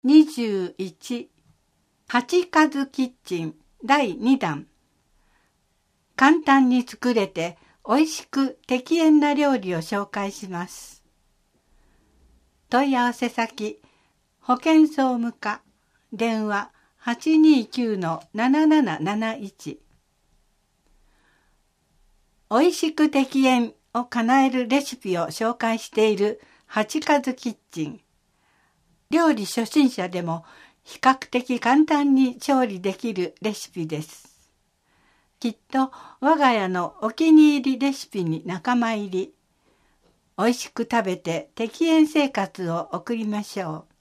21八数キッチン第2弾。簡単に作れて美味しく適塩な料理を紹介します。問い合わせ先、保健総務課、電話 829-7771。美味しく適塩を叶えるレシピを紹介している八数キッチン。料理初心者でも比較的簡単に調理できるレシピです。きっと我が家のお気に入りレシピに仲間入り。美味しく食べて適塩生活を送りましょう。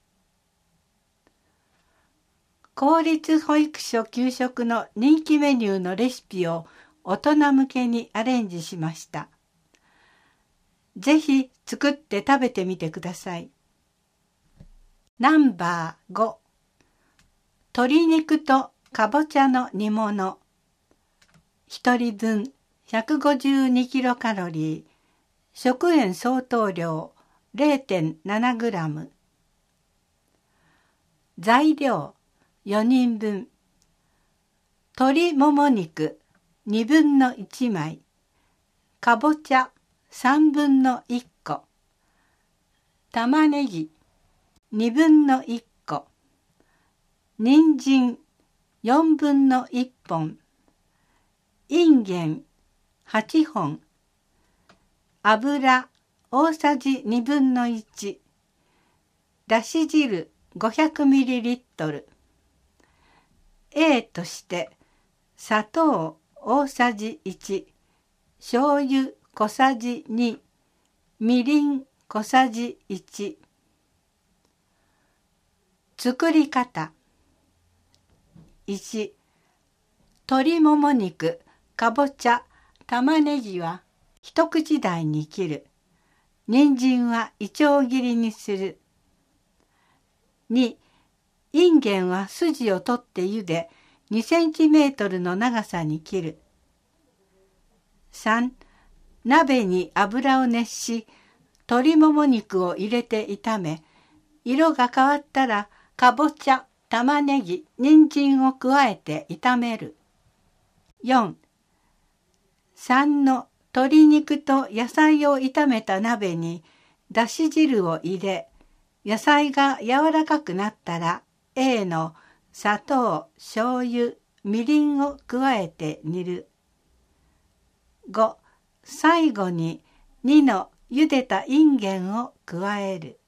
公立保育所給食の人気メニューのレシピを大人向けにアレンジしました。ぜひ作って食べてみてください。ナンバー5、鶏肉とかぼちゃの煮物。1人分152キロカロリー、食塩相当量 0.7 グラム。材料4人分。鶏もも肉2分の1枚。かぼちゃ3分の1個。玉ねぎ2分の1個。人参4分の1本。いんげん8本。油大さじ2分の1。だし汁 500ml。A として砂糖大さじ1、醤油小さじ2、みりん小さじ1。作り方。1、鶏もも肉、かぼちゃ、玉ねぎは一口大に切る。人参はいちょう切りにする。2、いんげんは筋を取って茹で、2センチメートルの長さに切る。3、鍋に油を熱し、鶏もも肉を入れて炒め、色が変わったら、かぼちゃ、玉ねぎ、人参を加えて炒める。4、3の鶏肉と野菜を炒めた鍋にだし汁を入れ、野菜が柔らかくなったら A の砂糖、醤油、みりんを加えて煮る。5、最後に2の茹でたいんげんを加える。